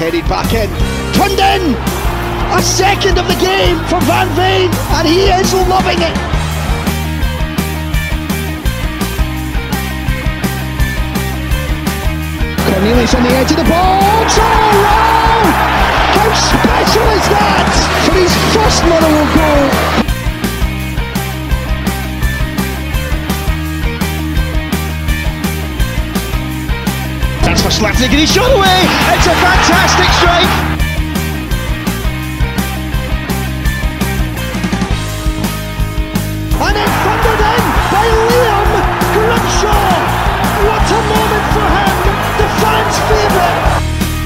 headed back in. Turned in! A second of the game for Van Veen, and he is loving it. Cornelius on the edge of the box. Oh wow! How special is that for his first Motherwell goal? That's for Slapnik and he shot away. It's a fantastic strike. And it's thundered in by Liam Grimshaw. What a moment for him, the fans' favourite.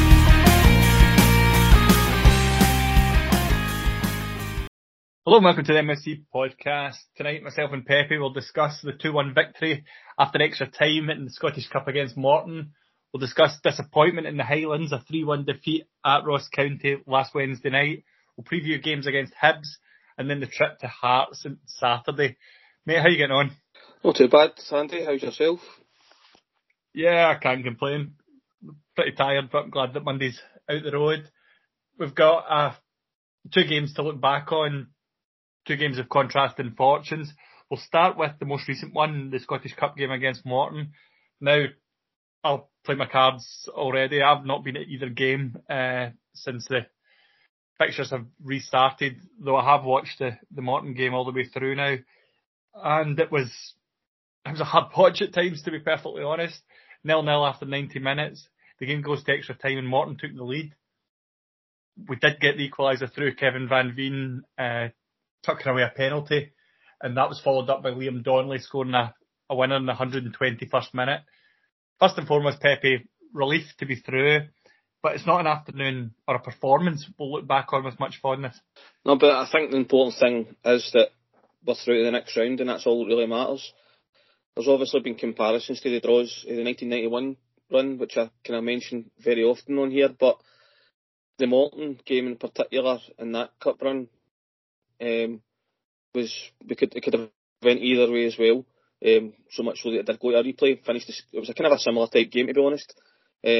Hello and welcome to the MSC podcast. Tonight myself and Pepe will discuss the 2-1 victory after extra time in the Scottish Cup against Morton. We'll discuss disappointment in the Highlands, a 3-1 defeat at Ross County last Wednesday night. We'll preview games against Hibs and then the trip to Hearts on Saturday. Mate, how are you getting on? Not too bad, Sandy. How's yourself? Yeah, I can't complain. Pretty tired, but I'm glad that Monday's out the road. We've got 2 games to look back on, 2 games of contrasting fortunes. We'll start with the most recent one, the Scottish Cup game against Morton. Now, I'll play my cards already. I've not been at either game since the fixtures have restarted, though I have watched the Morton game all the way through now. And it was a hard watch at times, to be perfectly honest. 0-0 after 90 minutes. The game goes to extra time and Morton took the lead. We did get the equaliser through. Kevin Van Veen tucking away a penalty, and that was followed up by Liam Donnelly scoring a winner in the 121st minute. First and foremost, Pepe, relief to be through, but it's not an afternoon or a performance we'll look back on with much fondness. No, but I think the important thing is that we're through to the next round, and that's all that really matters. There's obviously been comparisons to the draws of the 1991 run, which I kind of mention very often on here, but the Morton game in particular in that cup run it could have went either way as well. So much so that it did go to a replay. It was a kind of a similar type game, to be honest. But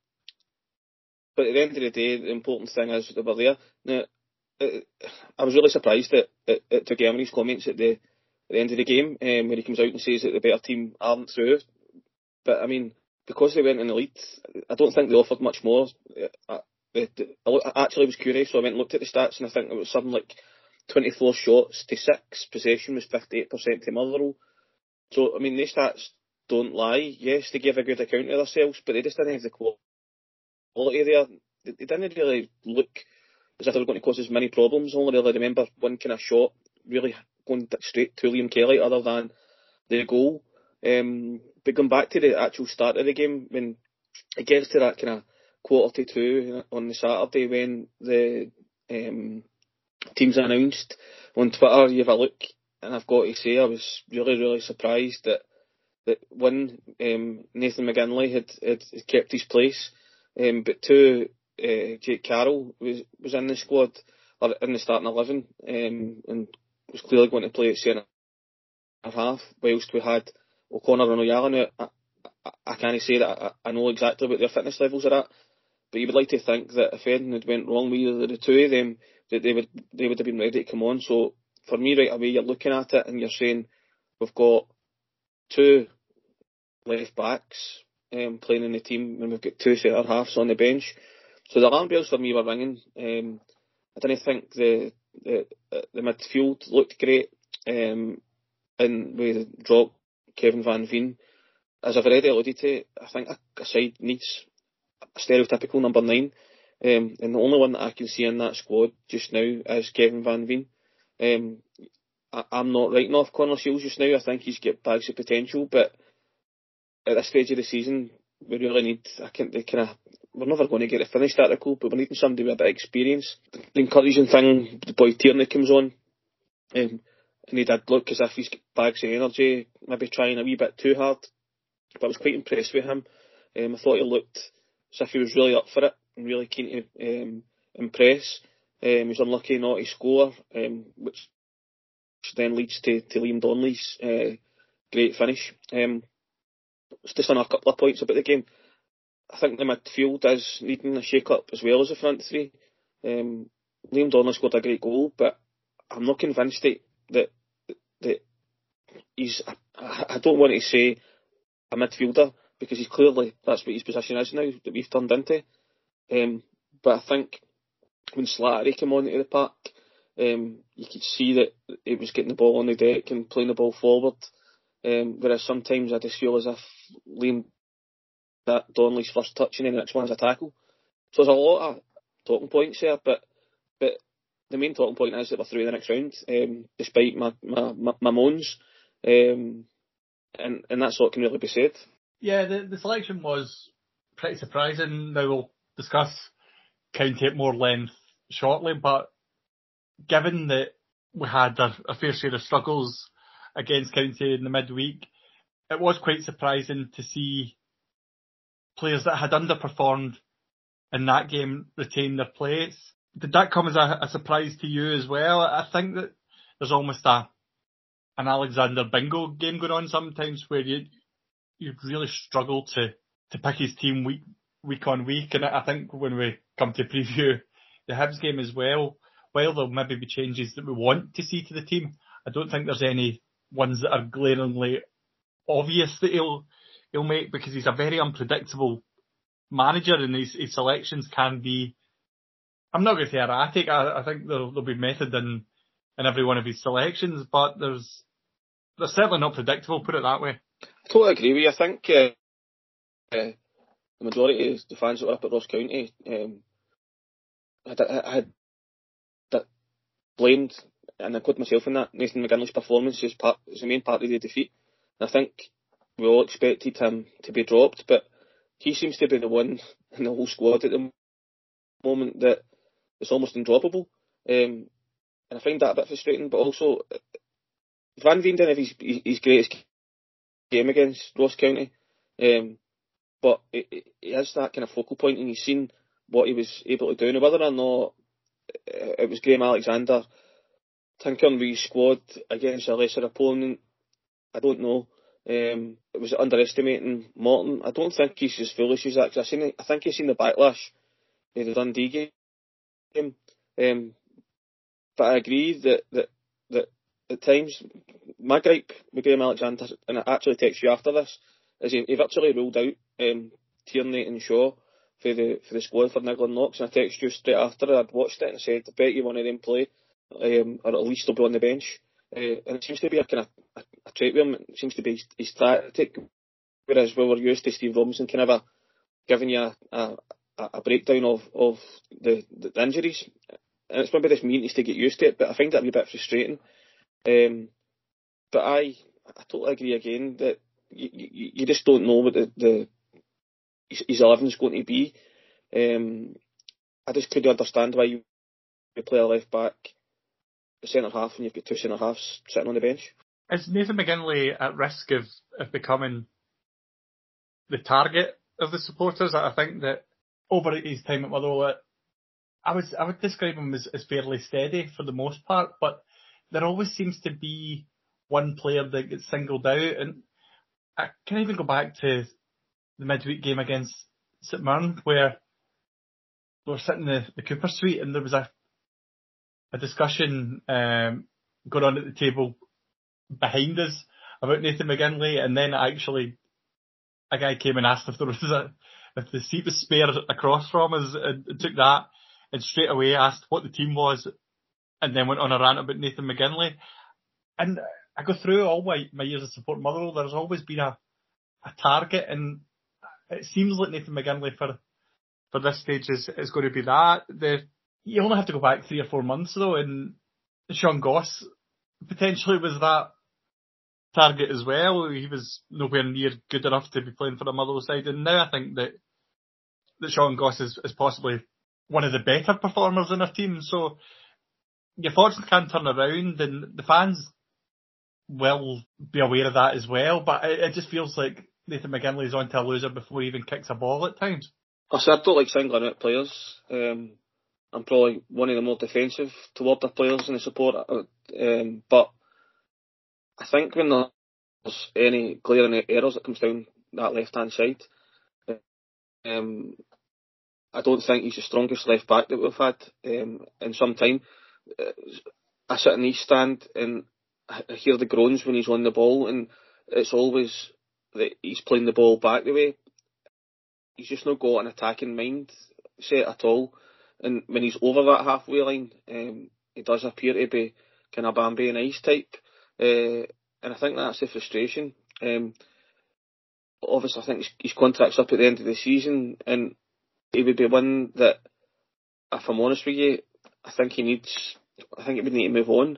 at the end of the day, the important thing is that we're there. Now, I was really surprised at Tuggy Emery's comments at the end of the game, where he comes out and says that the better team aren't through. But I mean, because they went in the lead, I don't think they offered much more. I actually was curious, so I went and looked at the stats, and I think it was something like 24 shots to 6. Possession was 58% to Motherwell. So, I mean, these stats don't lie. Yes, they gave a good account of themselves, but they just didn't have the quality there. They didn't really look as if they were going to cause as many problems. I only really remember one kind of shot really going straight to Liam Kelly other than the goal. But going back to the actual start of the game, when it gets to that kind of 1:45 on the Saturday when the teams announced on Twitter, you have a look, and I've got to say I was really, really surprised that one, Nathan McGinley had kept his place, but 2, Jake Carroll was in the squad, or in the starting 11, and was clearly going to play at centre half, whilst we had O'Connor and O'Yala. Now, I can't say that I know exactly what their fitness levels are at, but you would like to think that if anything had went wrong with either of the 2 of them, that they would have been ready to come on. So for me, right away, you're looking at it and you're saying we've got 2 left backs playing in the team, and we've got 2 centre halves on the bench. So the alarm bells for me were ringing. I didn't think the midfield looked great, and we dropped Kevin Van Veen. As I've already alluded to, I think a side needs a stereotypical number 9. And the only one that I can see in that squad just now is Kevin Van Veen. I'm not writing off Connor Shields just now. I think he's got bags of potential, but at this stage of the season, we really need. We're never going to get a finished article, but we're needing somebody with a bit of experience. The encouraging thing, the boy Tierney comes on, and he did look as if he's got bags of energy, maybe trying a wee bit too hard, but I was quite impressed with him. I thought he looked as if he was really up for it and really keen to impress. He was unlucky not to score, which then leads to Liam Donnelly's great finish. Just on a couple of points about the game. I think the midfield is needing a shake-up as well as the front three. Liam Donnelly scored a great goal, but I'm not convinced that he's, I don't want to say a midfielder, because he's clearly, that's what his position is now, that we've turned into. But I think when Slattery came onto the park, you could see that he was getting the ball on the deck and playing the ball forward. Whereas sometimes I just feel as if Liam, that Donnelly's first touch and then the next one's a tackle. So there's a lot of talking points there, but the main talking point is that we're through the next round, despite my moans, and that's all that can really be said. Yeah, the selection was pretty surprising. Now we'll discuss County at more length shortly, but given that we had a fair share of struggles against County in the midweek, it was quite surprising to see players that had underperformed in that game retain their place. Did that come as a surprise to you as well? I think that there's almost an Alexander Bingo game going on sometimes, where you really struggle to pick his team week on week. And I think when we come to preview the Hibs game as well, while there'll maybe be changes that we want to see to the team, I don't think there's any ones that are glaringly obvious that he'll make, because he's a very unpredictable manager, and his selections can be, I'm not going to say erratic. I think there'll be method in every one of his selections, but they're certainly not predictable, put it that way. I totally agree with you. I think the majority of the fans that were up at Ross County had blamed, and I include myself in that, Nathan McGinley's performance as the main part of the defeat. And I think we all expected him to be dropped, but he seems to be the one in the whole squad at the moment that is almost undroppable. And I find that a bit frustrating, but also Van Veen didn't have his greatest game against Ross County, but it is that kind of focal point, and you've seen what he was able to do. Now, whether or not it was Graham Alexander tinkering with his squad against a lesser opponent, I don't know. It was underestimating Morton. I don't think he's as foolish as that, because I think he's seen the backlash in the Dundee game. But I agree that at times, my gripe with Graham Alexander, and I actually text you after this, is he virtually ruled out Tierney and Shaw for the squad for Nigel Knox, and I texted you straight after I'd watched it and said, I bet you one of them play, or at least they'll be on the bench. And it seems to be a kind of a trait with him. It seems to be his tactic, whereas we were used to Steve Robinson kind of giving you a breakdown of the injuries, and it's maybe just me needs to get used to it, but I find that a wee bit frustrating. But I totally agree again that you just don't know what his 11 is going to be. I just couldn't understand why you play a left back, a centre half, and you've got two centre halves sitting on the bench. Is Nathan McGinley at risk of becoming the target of the supporters? I think that over his time at Motherwell, I would describe him as fairly steady for the most part, but there always seems to be one player that gets singled out, and I can even go back to the midweek game against St Mirren, where we were sitting in the Cooper suite, and there was a discussion going on at the table behind us about Nathan McGinley, and then actually a guy came and asked if the seat was spare across from us, and took that and straight away asked what the team was, and then went on a rant about Nathan McGinley. And I go through all my years of support Motherwell, there's always been a target, and it seems like Nathan McGinley for this stage is going to be that. You only have to go back 3 or 4 months though, and Sean Goss potentially was that target as well. He was nowhere near good enough to be playing for the Motherwell side, and now I think that Sean Goss is possibly one of the better performers in our team. So your fortunes can turn around, and the fans will be aware of that as well. But it just feels like Nathan McGinley is on to a loser before he even kicks a ball at times. I don't like singling out players. I'm probably one of the more defensive toward the players in the support. But I think when there's any glaring errors that comes down that left-hand side, I don't think he's the strongest left back that we've had in some time. I sit in the East stand and I hear the groans when he's on the ball, and it's always that he's playing the ball back the way. He's just not got an attacking mindset at all. And when he's over that halfway line, he does appear to be kind of Bambi and Ice type. And I think that's the frustration. Obviously, I think his contract's up at the end of the season, and he would be one that, if I'm honest with you, I think he would need to move on.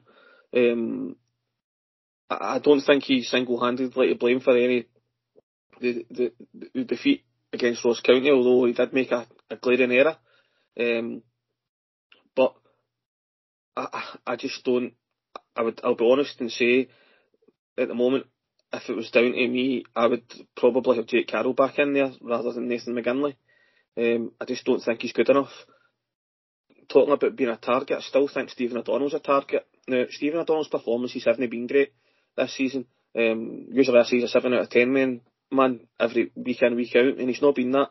I don't think he's single-handedly to blame for any the defeat against Ross County, although he did make a glaring error. But I just don't. I'll be honest and say, at the moment, if it was down to me, I would probably have Jake Carroll back in there rather than Nathan McGinley. I just don't think he's good enough. Talking about being a target, I still think Stephen O'Donnell's a target. Now, Stephen O'Donnell's performances haven't been great this season. Usually I see a 7 out of 10 man every week in, week out, and he's not been that.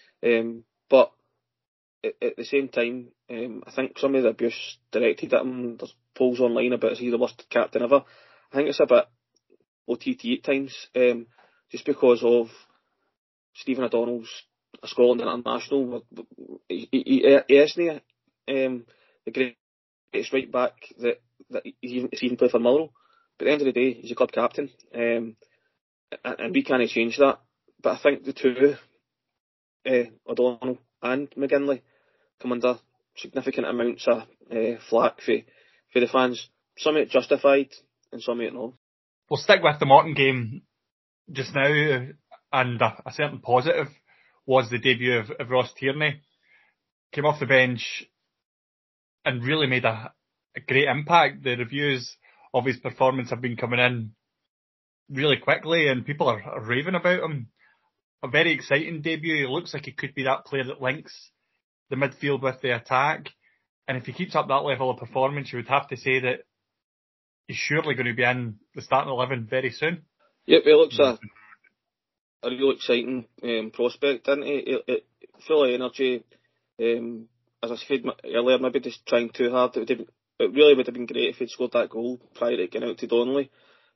But at the same time, I think some of the abuse directed at him, there's polls online about is he the worst captain ever. I think it's a bit OTT at times, just because of Stephen O'Donnell's a Scotland international. He isn't the greatest right back that he's even played for Motherwell. But at the end of the day, he's a club captain, and we can't change that. But I think the two, O'Donnell and McGinley, come under significant amounts of flack for the fans. Some of it justified, and some of it not. We'll stick with the Morton game just now, and a certain positive was the debut of Ross Tierney. Came off the bench and really made a great impact. The reviews of his performance have been coming in really quickly, and people are raving about him. A very exciting debut. It looks like he could be that player that links the midfield with the attack. And if he keeps up that level of performance, you would have to say that he's surely going to be in the starting 11 very soon. Yep, he looks a real exciting prospect, doesn't he? Full of energy. As I said earlier, maybe just trying too hard. It really would have been great if he'd scored that goal prior to getting out to Donnelly.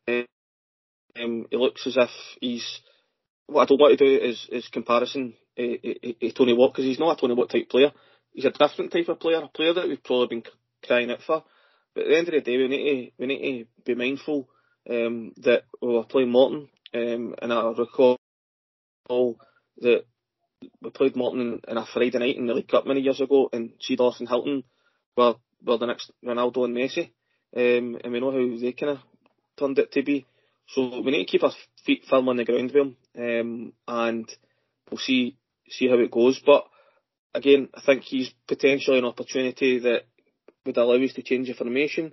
He looks as if he's... What I don't want to do is comparison Tony Watt, because he's not a Tony Watt type player. He's a different type of player, a player that we've probably been crying out for. But at the end of the day, we need to be mindful that we were playing Morton, and I recall that we played Morton in a Friday night in the League Cup many years ago, and Seedorf and Hilton were the next Ronaldo and Messi, and we know how they kind of turned it to be. So we need to keep our feet firm on the ground with him, and we'll see how it goes. But again, I think he's potentially an opportunity that would allow us to change the formation.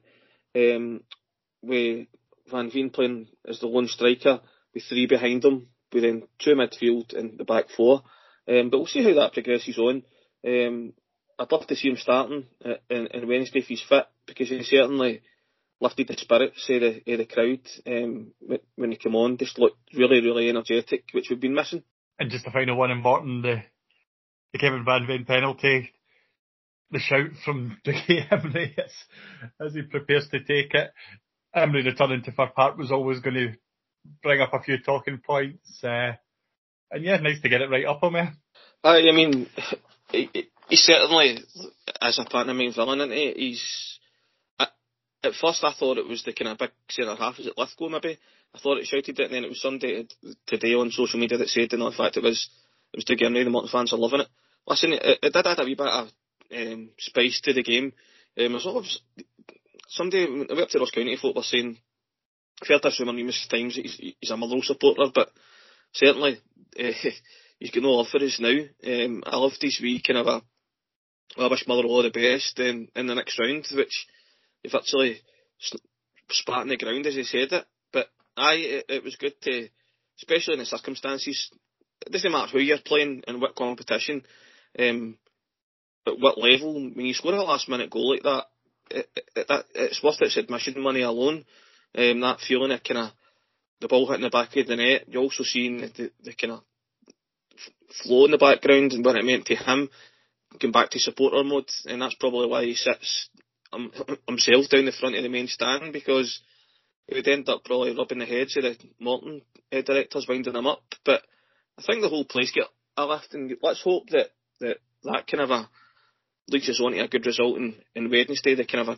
With Van Veen playing as the lone striker, with three behind him, with then two midfield and the back four. But we'll see how that progresses on. I'd love to see him starting on Wednesday if he's fit, because he certainly lifted the spirits of the crowd when he came on. Just looked really, really energetic, which we've been missing. And just the final one in Morton, the Kevin Van Veen penalty, the shout from Dougie Imrie as he prepares to take it. Imrie returning to Fir Park was always going to bring up a few talking points. And yeah, nice to get it right up on me. I mean, he certainly is a part of main villain, isn't he? He's... At first I thought it was the kind of big centre half, was it Lithgow maybe? I thought it shouted it, and then it was somebody today on social media that said, in fact it was Dougie Imrie. The Morton fans are loving it. Listen, it did add a wee bit of spice to the game. Somebody went up to Ross County folk were saying, I've heard this rumour numerous times, he's a Motherwell supporter, but certainly he's got no love for us now. I loved his wee kind of I wish Motherwell all the best in the next round, which he virtually spat in the ground as he said it. But it was good to, especially in the circumstances, it doesn't matter who you're playing and what competition, at what level, when you score a last minute goal like that, it's worth its admission money alone. That feeling of kind of the ball hitting the back of the net. You're also seeing the kind of flow in the background and what it meant to him going back to supporter mode, and that's probably why he sits himself down the front of the main stand, because he would end up probably rubbing the heads of the Morton directors, winding them up. But I think the whole place get a lift, and let's hope that kind of leads us on to a good result in Wednesday. They kind of a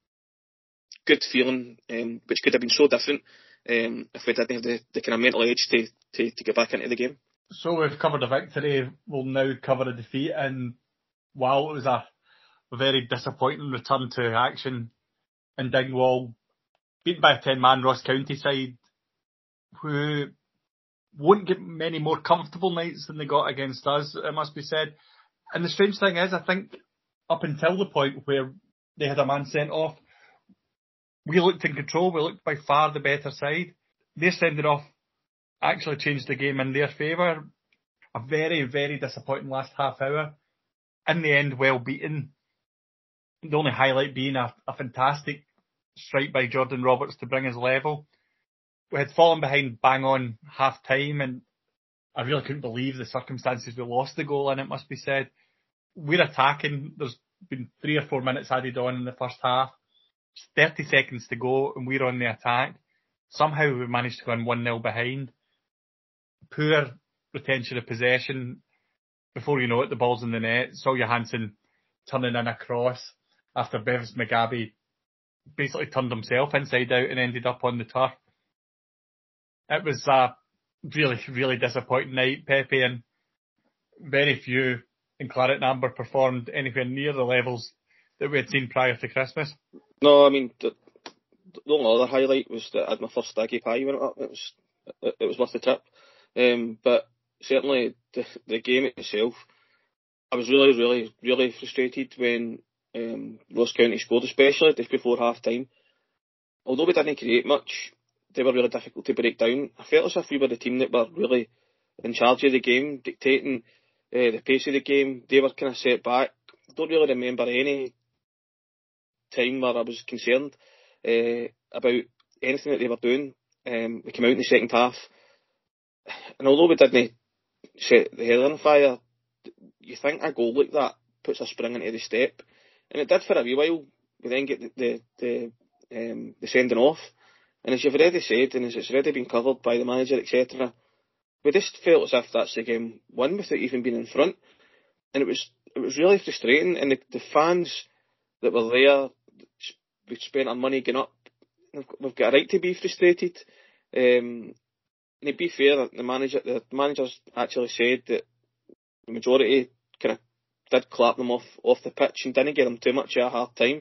good feeling, which could have been so different if we didn't have the kind of mental edge to get back into the game. So we've covered a victory, we'll now cover a defeat, and while it was a very disappointing return to action in Dingwall, beaten by a 10-man Ross County side, who won't get many more comfortable nights than they got against us, it must be said. And the strange thing is, I think up until the point where they had a man sent off, we looked in control, we looked by far the better side. Their sending off actually changed the game in their favour. A very, very disappointing last half hour. In the end, well beaten. The only highlight being a fantastic strike by Jordan Roberts to bring us level. We had fallen behind bang on half time, and I really couldn't believe the circumstances we lost the goal in, it must be said. We're attacking, there's been 3 or 4 minutes added on in the first half. 30 seconds to go and we're on the attack. Somehow we managed to go in 1-0 behind. Poor retention of possession. Before you know it, the ball's in the net. Saul Johansson turning in a cross after Bevis Mugabe basically turned himself inside out and ended up on the turf. It was a really, really disappointing night, Pepe, and very few in Claret and Amber performed anywhere near the levels that we had seen prior to Christmas. No, I mean, the only other highlight was that I had my first Staggy Pie when it was worth the trip. But certainly the game itself, I was really, really, really frustrated when Ross County scored, especially just before half time. Although we didn't create much, they were really difficult to break down. I felt as if we were the team that were really in charge of the game, dictating the pace of the game. They were kind of set back. I don't really remember any time where I was concerned about anything that they were doing. We came out in the second half, and although we didn't set the heather on fire, you think a goal like that puts a spring into the step, and it did for a wee while. We then get the sending off, and as you've already said, and as it's already been covered by the manager, etc., we just felt as if that's the game won without even being in front, and it was really frustrating. And the fans that were there, we spent our money getting up. We've got a right to be frustrated. And to be fair, the managers actually said that the majority kind of did clap them off the pitch and didn't give them too much of a hard time.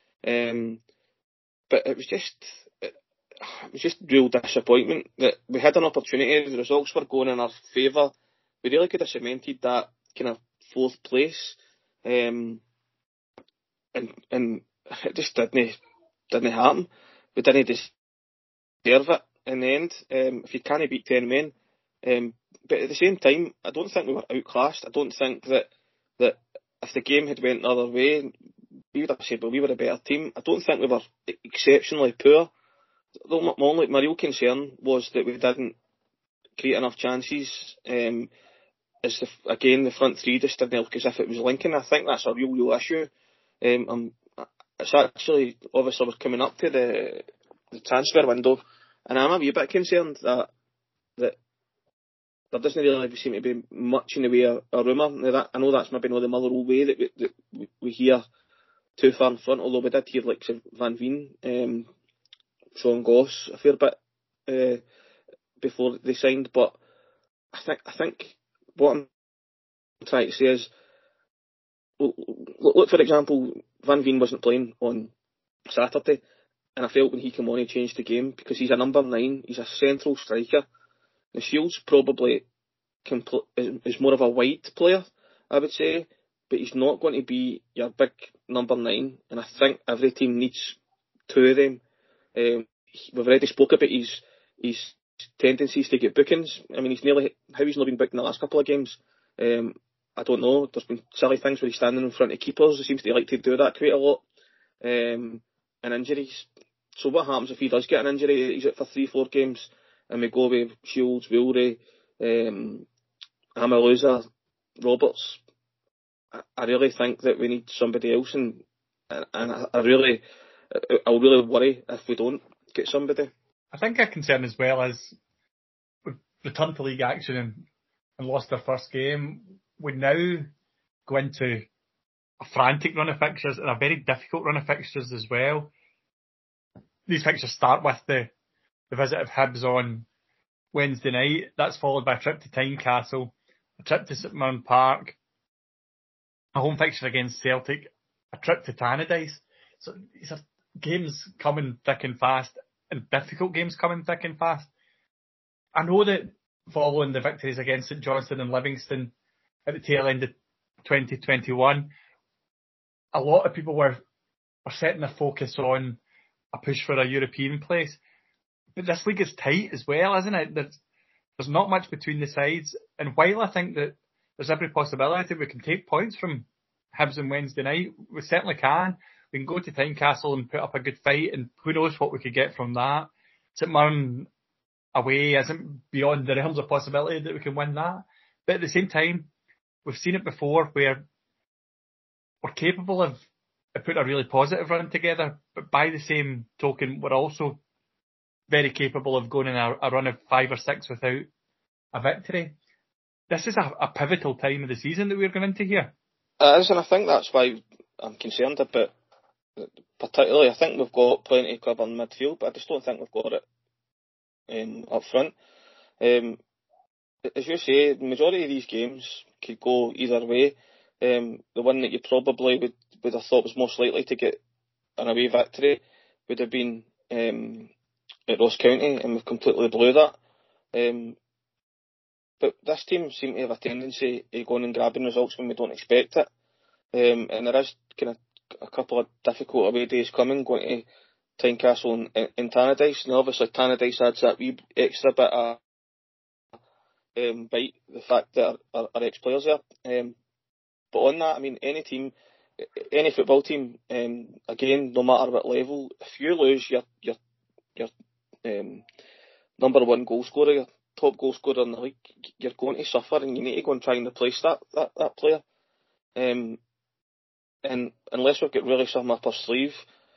But it was just real disappointment that we had an opportunity. The results were going in our favour. We really could have cemented that kind of 4th place, and it just didn't happen. We didn't deserve it in the end. If you can't beat 10 men, but at the same time, I don't think we were outclassed. I don't think that if the game had went the other way, we would have said, well, we were a better team. I don't think we were exceptionally poor. My real concern was that we didn't create enough chances. The front three just didn't look as if it was linking. I think that's a real issue. It's actually, obviously, we're coming up to the transfer window, and I'm a wee bit concerned that there doesn't really seem to be much in the way of a rumour. I know that's maybe not the Motherwell way that we hear too far in front, although we did hear like Van Veen, Sean Goss a fair bit before they signed. But I think what I'm trying to say is, look, for example, Van Veen wasn't playing on Saturday, and I felt when he came on he changed the game, because he's a number 9, he's a central striker. The Shields probably is more of a wide player, I would say, but he's not going to be your big number 9, and I think every team needs 2 of them. We've already spoke about his tendencies to get bookings. I mean, how he's not been booked in the last couple of games. I don't know. There's been silly things where he's standing in front of keepers. He seems to like to do that quite a lot. And injuries. So what happens if he does get an injury? He's out for 3-4 games, and we go with Shields, Wilry, Amaluza, Roberts, I really think that we need somebody else, and I'll really worry if we don't get somebody. I think a concern as well is we've returned to league action and lost our first game. We now go into a frantic run of fixtures and a very difficult run of fixtures as well. These fixtures start with the visit of Hibs on Wednesday night. That's followed by a trip to Tynecastle, a trip to St Mirren Park, a home fixture against Celtic, a trip to Tannadice. So these are games coming thick and fast, and difficult games coming thick and fast. I know that following the victories against St Johnstone and Livingston at the tail end of 2021, a lot of people were setting their focus on a push for a European place. But this league is tight as well, isn't it? There's not much between the sides. And while I think that there's every possibility we can take points from Hibs on Wednesday night, we certainly can. We can go to Tynecastle and put up a good fight, and who knows what we could get from that. St Mirren away isn't beyond the realms of possibility that we can win that. But at the same time, we've seen it before where we're capable of putting a really positive run together, but by the same token, we're also very capable of going in a run of 5 or 6 without a victory. This is a pivotal time of the season that we're going into here. It is, and I think that's why I'm concerned about. Particularly, I think we've got plenty of cover in midfield, but I just don't think we've got it up front. As you say, the majority of these games could go either way. The one that you probably would have thought was most likely to get an away victory would have been at Ross County, and we've completely blew that. But this team seem to have a tendency of going and grabbing results when we don't expect it. And there is kind of a couple of difficult away days coming, going to Tynecastle and Tannadice. And obviously Tannadice adds that wee extra bit of bite, the fact that our ex-players there. But on that, I mean, any football team, again, no matter what level, if you lose your number one goal scorer, your top goal scorer in the league, you're going to suffer, and you need to go and try and replace that player. And unless we've got really something up our sleeve,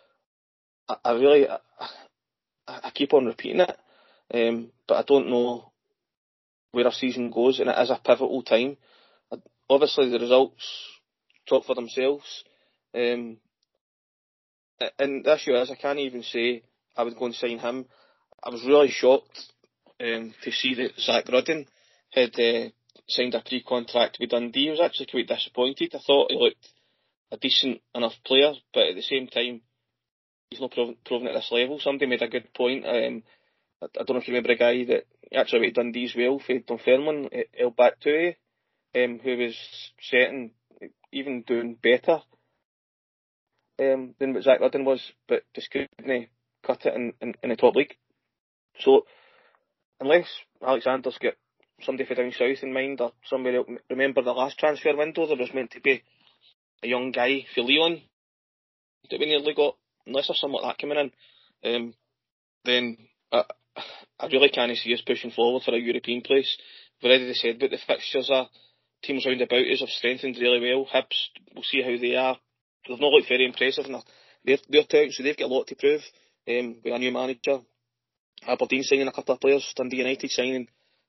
I keep on repeating it, but I don't know where our season goes, and it is a pivotal time. Obviously, the results talk for themselves, and the issue is, I can't even say I would go and sign him. I was really shocked to see that Zach Rudden had signed a pre-contract with Dundee. I was actually quite disappointed. I thought he looked a decent enough player, but at the same time, he's not proven at this level. Somebody made a good point. I don't know if you remember a guy that actually went to Dundee as well, for Dunfermline, El Baktoué, who was setting, even doing better than what Zach Rudden was, but just couldn't cut it in the top league. So, unless Alexander's got somebody from down south in mind, or somebody else, remember the last transfer window, there was meant to be a young guy for Leon that we nearly got. Unless there's something like that coming in, then I really can't see us pushing forward for a European place. We've already said about the fixtures are teams round about us have strengthened really well. Hibs, we'll see how they are. They've not looked very impressive in their town, so they've got a lot to prove with a new manager. Aberdeen signing a couple of players, Dundee United signing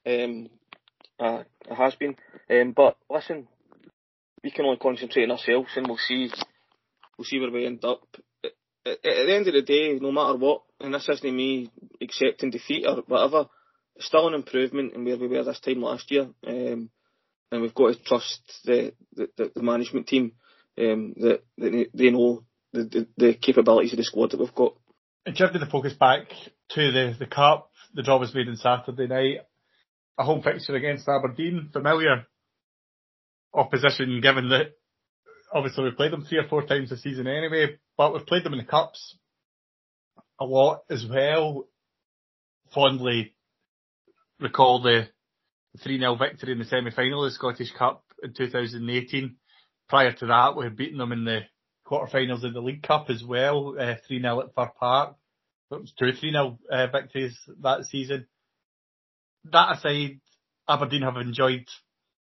has been. But listen, we can only concentrate on ourselves, and we'll see where we end up. At the end of the day, no matter what, and this isn't me accepting defeat or whatever, it's still an improvement in where we were this time last year. And we've got to trust the management team that they know the capabilities of the squad that we've got. And shifting the focus back to the Cup, the draw was made on Saturday night. A home fixture against Aberdeen, familiar opposition given that obviously we've played them 3 or 4 times this season anyway, but we've played them in the Cups a lot as well. Fondly recall the 3-0 victory in the semi-final of the Scottish Cup in 2018. Prior to that, we had beaten them in the quarter-finals of the League Cup as well, 3-0 at Fir Park. It was 2 3-0 victories that season. That aside, Aberdeen have enjoyed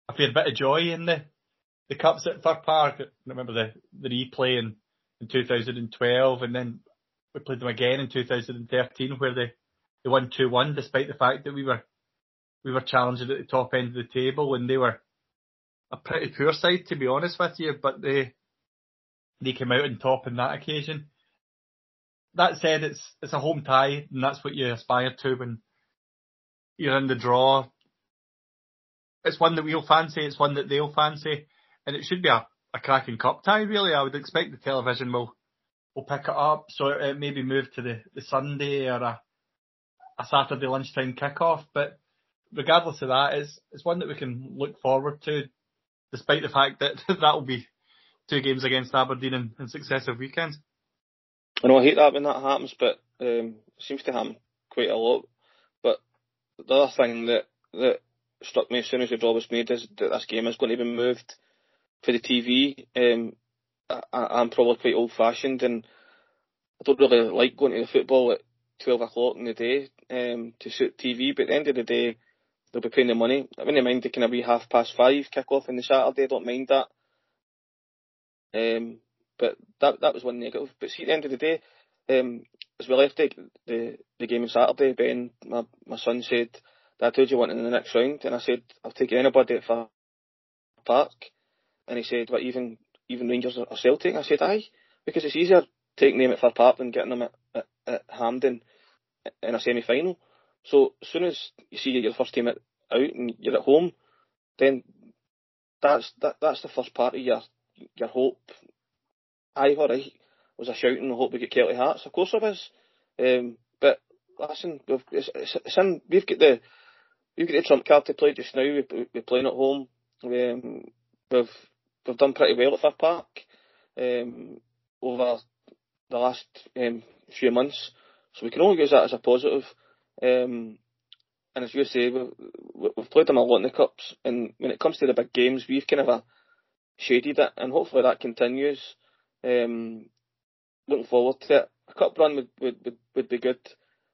a fair bit of joy in the cups at Fir Park. I remember the replay in 2012, and then we played them again in 2013, where they won 2-1, despite the fact that we were challenging at the top end of the table, and they were a pretty poor side, to be honest with you, but they came out on top on that occasion. That said, it's a home tie, and that's what you aspire to when you're in the draw. It's one that we'll fancy, it's one that they'll fancy, and it should be a cracking cup tie, really. I would expect the television will pick it up, so it maybe move to the Sunday or a Saturday lunchtime kickoff. But regardless of that, it's one that we can look forward to, despite the fact that that'll be 2 games against Aberdeen in successive weekends. I know I hate that when that happens, but it seems to happen quite a lot. But the other thing that struck me as soon as the draw was made is that this game is going to be moved for the TV. I'm probably quite old-fashioned, and I don't really like going to the football at 12 o'clock in the day to suit TV, but at the end of the day, they'll be paying the money. I wouldn't mind taking a wee 5:30 kick-off on the Saturday, I don't mind that. But that was one negative. But see, at the end of the day, as we left the game on Saturday, Ben, my son, said, "Dad, who do you want in the next round?" And I said, "I'll take anybody at Fir Park." And he said, "What, even Rangers or Celtic?" I said, "Aye, because it's easier taking them at Fir Park than getting them at Hampden in a semi-final." So as soon as you see your first team out and you're at home, then that's the first part of your hope. Aye, all right, was I shouting, I hope we get Kelty Hearts? Of course I was. But listen, we've got the trump card to play just now. We're playing at home. We've done pretty well at Fir Park over the last few months, so we can only use that as a positive. And as you say, we've played them a lot in the cups, and when it comes to the big games, we've kind of shaded it, and hopefully that continues. Looking forward to it. A cup run would be good.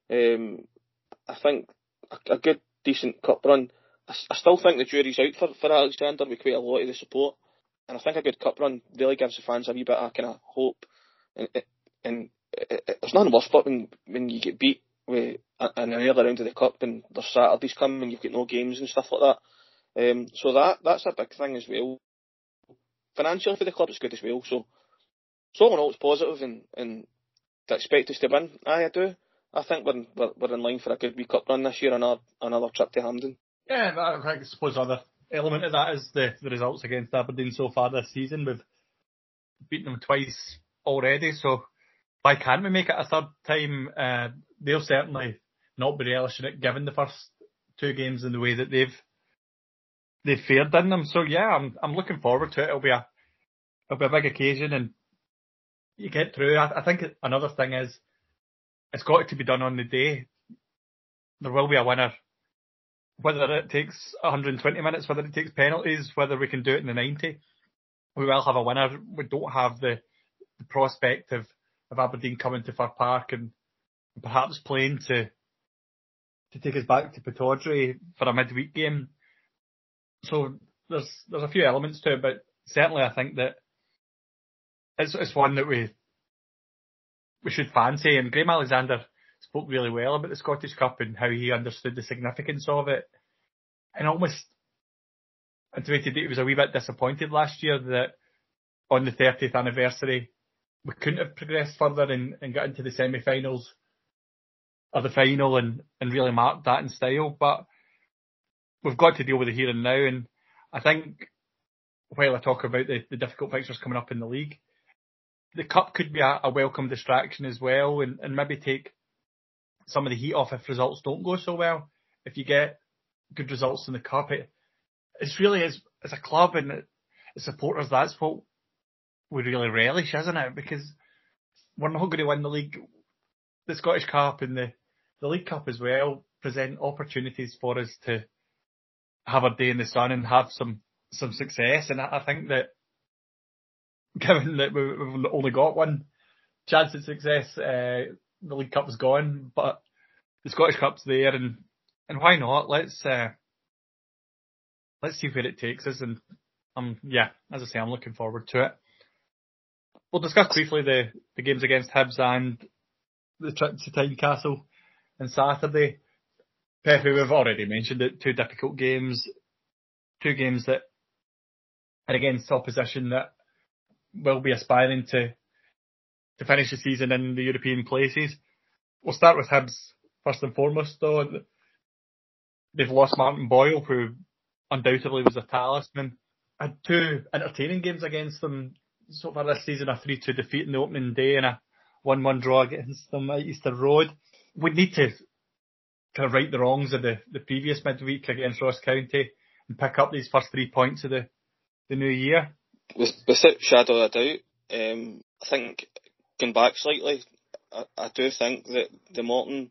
I think a good, decent cup run. I still think the jury's out for Alexander with quite a lot of the support, and I think a good cup run really gives the fans a wee bit of kind of hope. And there's nothing worse but when you get beat in an early round of the cup and there's Saturdays coming and you've got no games and stuff like that. So that's a big thing as well. Financially for the club, it's good as well. So all in all, it's positive, and to expect us to win. Aye, I do. I think we're in line for a good wee cup run this year, and another trip to Hampden. Yeah, I suppose another element of that is the results against Aberdeen so far this season. We've beaten them twice already, so why can't we make it a third time? They'll certainly not be relishing it, given the first 2 games and the way that they've fared in them. So yeah, I'm looking forward to it. It'll be a big occasion, and you get through. I think another thing is it's got to be done on the day. There will be a winner, whether it takes 120 minutes, whether it takes penalties, whether we can do it in the 90. We will have a winner. We don't have the prospect of Aberdeen coming to Fir Park and perhaps playing to take us back to Pittodrie for a midweek game. So there's a few elements to it, but certainly I think that it's one that we should fancy. And Graham Alexander spoke really well about the Scottish Cup and how he understood the significance of it, and almost intimated that he was a wee bit disappointed last year that on the 30th anniversary we couldn't have progressed further and got into the semi-finals or the final and really marked that in style. But we've got to deal with the here and now, and I think while I talk about the difficult fixtures coming up in the league, the cup could be a welcome distraction as well, and maybe take some of the heat off if results don't go so well. If you get good results in the cup, it's really, as a club and as supporters, that's what we really relish, isn't it? Because we're not going to win the league. The Scottish Cup and the League Cup as well present opportunities for us to have a day in the sun and have some success. And I think that, given that we've only got one chance at success, the League Cup is gone, but the Scottish Cup's there, and why not? Let's let's see where it takes us. And as I say, I'm looking forward to it. We'll discuss briefly the games against Hibs and the trip to Tynecastle on Saturday. Pepe, we've already mentioned it. 2 difficult games. 2 games that are against opposition that will be aspiring to finish the season in the European places. We'll start with Hibs first and foremost, though. They've lost Martin Boyle, who undoubtedly was a talisman. Had 2 entertaining games against them so far this season, a 3-2 defeat in the opening day and a 1-1 draw against them at Easter Road. We need to kind of right the wrongs of the previous midweek against Ross County and pick up these first 3 points of the new year. Without shadow of a doubt, I think, going back slightly, I do think that the Morton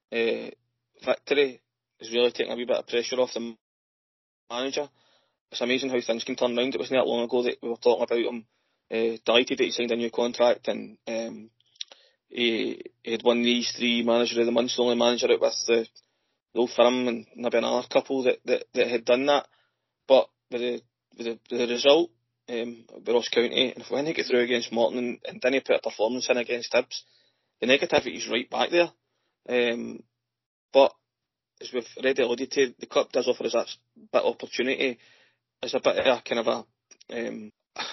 victory is really taking a wee bit of pressure off the manager. It's amazing how things can turn round. It wasn't that long ago that we were talking about him delighted that he signed a new contract, and he had won these 3 Manager of the Month, the only manager out with the old firm and maybe another couple that had done that. But with the result with Ross County, and if when they get through against Morton and didn't put a performance in against Hibs, the negativity is right back there. But as we've already alluded to, the Cup does offer us that bit of opportunity as a bit of a kind of a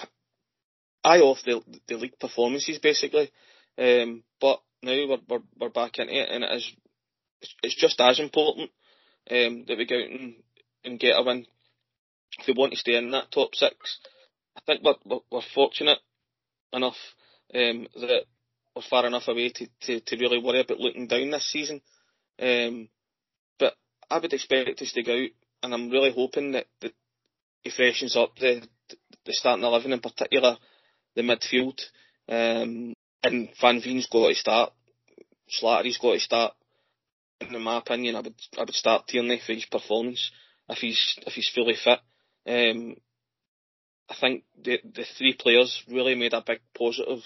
eye off the league performances, basically. But now we're back into it, and it's just as important that we go out and get a win if we want to stay in that top 6. I think we're fortunate enough that we're far enough away to really worry about looking down this season. But I would expect us to go out, and I'm really hoping that he freshens up the starting 11, in particular the midfield. And Van Veen's got to start. Slattery's got to start. And in my opinion, I would start Tierney for his performance if he's fully fit. I think the 3 players really made a big positive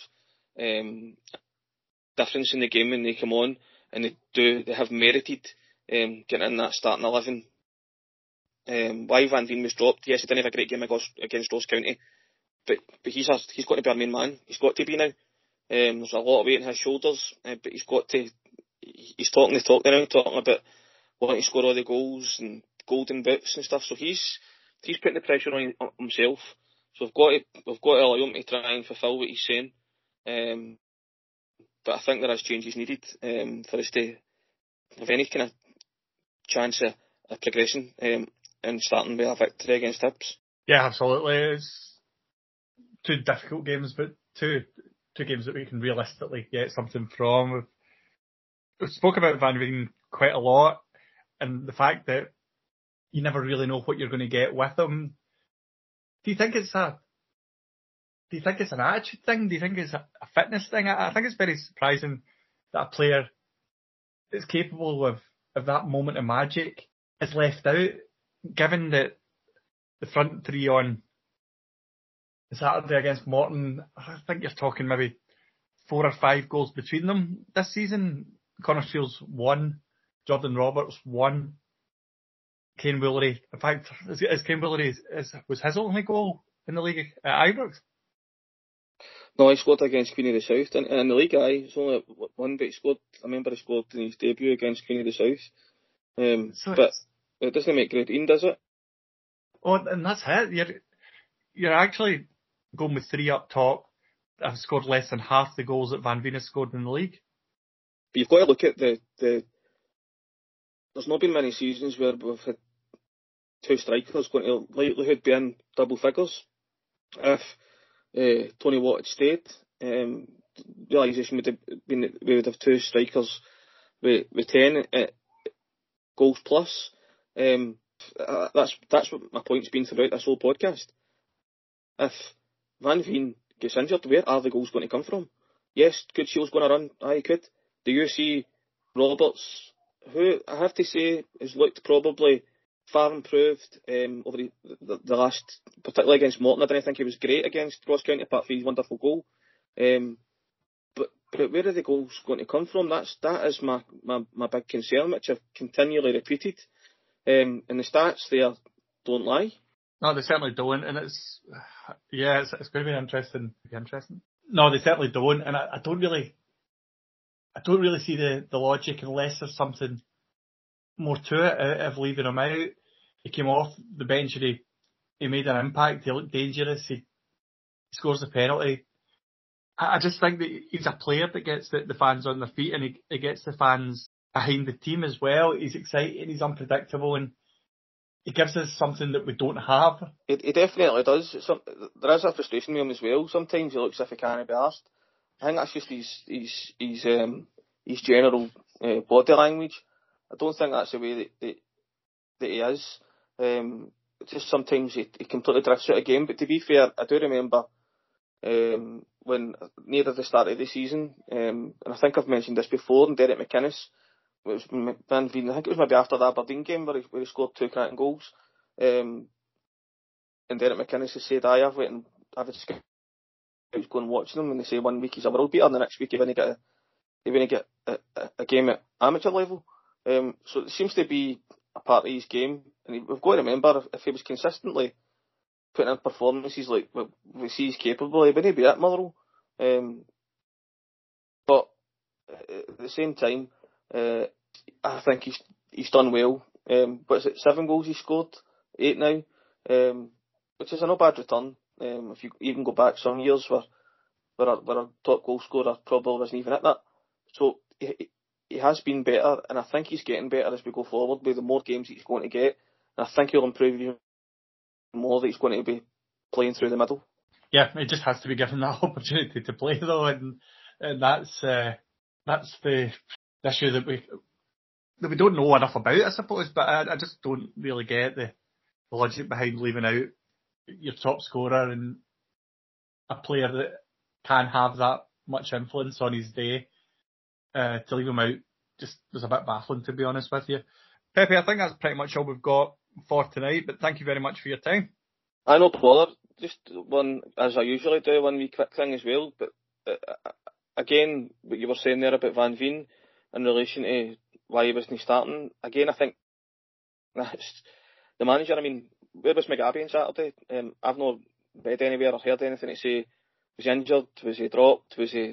difference in the game when they come on, and they have merited getting in that starting 11. Why Van Veen was dropped? Yes, he didn't have a great game against Ross County, but he's got to be our main man. He's got to be now. There's a lot of weight on his shoulders, but he's got to. He's talking the talk now, talking about wanting to score all the goals and golden boots and stuff. So he's putting the pressure on himself. So we've got to allow him to try and fulfil what he's saying. But I think there is changes needed for us to have any kind of chance of progression and starting with a victory against Hibs. Yeah, absolutely. It's 2 difficult games, but two games that we can realistically get something from. We've spoke about Van Veen quite a lot, and the fact that you never really know what you're going to get with him. Do you think it's an attitude thing? Do you think it's a fitness thing? I think it's very surprising that a player that's capable of that moment of magic is left out, given that the front 3 on Saturday against Morton, I think you're talking maybe 4 or 5 goals between them this season. Connor Shields 1, Jordan Roberts 1, Kane Woolery. In fact, is Kane Woolery was his only goal in the league at Ibrox? No, he scored against Queen of the South. And in the league, it's only 1, but he scored. I remember he scored in his debut against Queen of the South. But it doesn't make Gradine, does it? Oh, and that's it. You're actually going with 3 up top that have scored less than half the goals that Van Veen has scored in the league. But you've got to look at the. There's not been many seasons where we've had 2 strikers going to likelihood be in double figures. If Tony Watt had stayed, realisation would have been we would have 2 strikers with 10 goals plus. That's what my point's been throughout this whole podcast. If Van Veen gets injured, where are the goals going to come from? Yes, could Shields going to run? Aye, could. Do you see Roberts, who I have to say has looked probably far improved over the last, particularly against Morton? I didn't think he was great against Ross County apart from his wonderful goal. But where are the goals going to come from? That is my big concern, which I've continually repeated. And the stats there don't lie. No, they certainly don't, and it's going to be interesting. No, they certainly don't, and I don't really see the logic unless there's something more to it of leaving him out. He came off the bench and he made an impact. He looked dangerous. He scores the penalty. I just think that he's a player that gets the fans on their feet, and he gets the fans behind the team as well. He's exciting, he's unpredictable, and he gives us something that we don't have. He definitely does. There is a frustration with him as well. Sometimes he looks as if he can't be arsed. I think that's just his general body language. I don't think that's the way that he is. Just sometimes he completely drifts out of game. But to be fair, I do remember when near the start of the season, and I think I've mentioned this before, and Derek McInnes, it was Van Veen, I think it was maybe after the Aberdeen game where he scored 2 cracking goals. And Derek McInnes has said, I've had scouts go and watch them, and they say 1 week he's a world beater, and the next week he wouldn't get a game at amateur level. So it seems to be a part of his game, and we've got to remember, if he was consistently putting in performances like we see he's capable, he wouldn't be at Motherwell. But at the same time, I think he's done well. But is it 7 goals he scored? 8 now, which is a not bad return. If you even go back some years where our top goal scorer probably wasn't even at that. So he has been better, and I think he's getting better as we go forward with the more games he's going to get. And I think he'll improve even more that he's going to be playing through the middle. Yeah, it just has to be given that opportunity to play though, and that's the issue that we don't know enough about, I suppose. But I just don't really get the logic behind leaving out your top scorer and a player that can have that much influence on his day. To leave him out just was a bit baffling, to be honest with you. Pepe, I think that's pretty much all we've got for tonight, but thank you very much for your time. I no bother. Just one, as I usually do, one wee quick thing as well. But again, what you were saying there about Van Veen in relation to why he wasn't starting. Again, I think that's the manager. I mean, where was Mugabe on Saturday? I've not read anywhere or heard anything to say was he injured, was he dropped, was he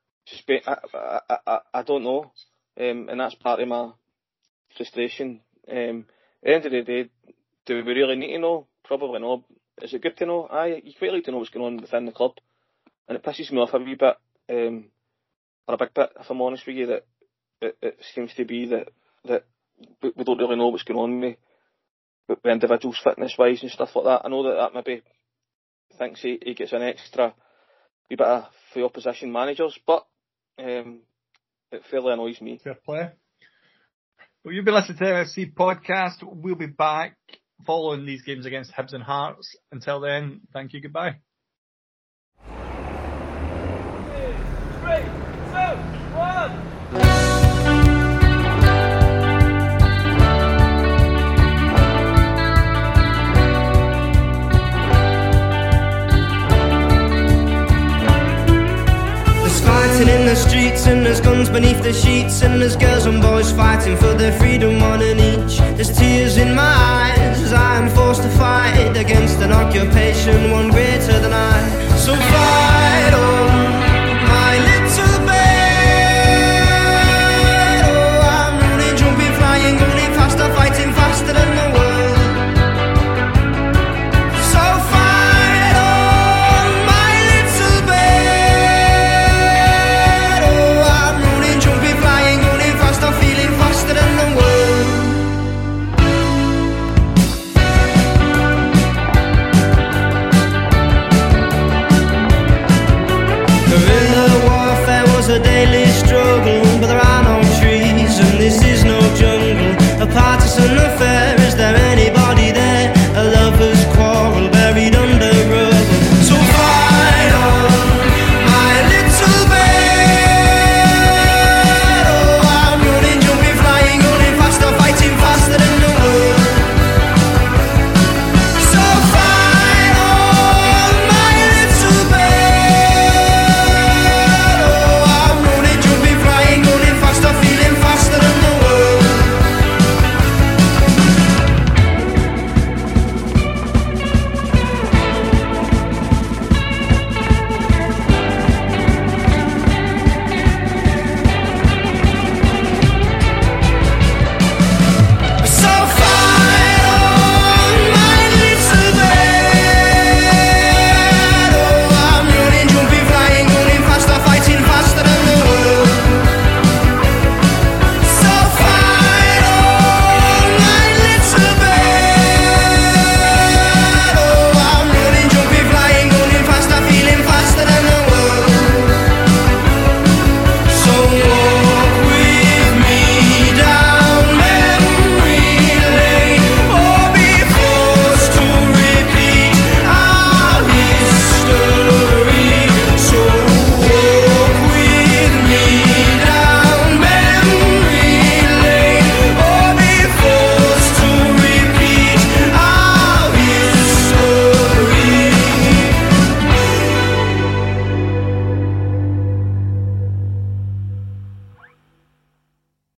I don't know, and that's part of my frustration. At the end of the day, do we really need to know? Probably not. Is it good to know? You quite like to know what's going on within the club, and it pisses me off a wee bit, or a big bit, if I'm honest with you, that it seems to be that we don't really know what's going on with individuals fitness-wise and stuff like that. I know that maybe thinks he gets an extra wee bit of for opposition managers, but it fairly annoys me. Fair play. Well, you'll be listening to the MFC podcast. We'll be back following these games against Hibs and Hearts. Until then, thank you, goodbye. 3, 2, 1. In the streets, and there's guns beneath the sheets, and there's girls and boys fighting for their freedom, one and each. There's tears in my eyes as I am forced to fight against an occupation one greater than I. So far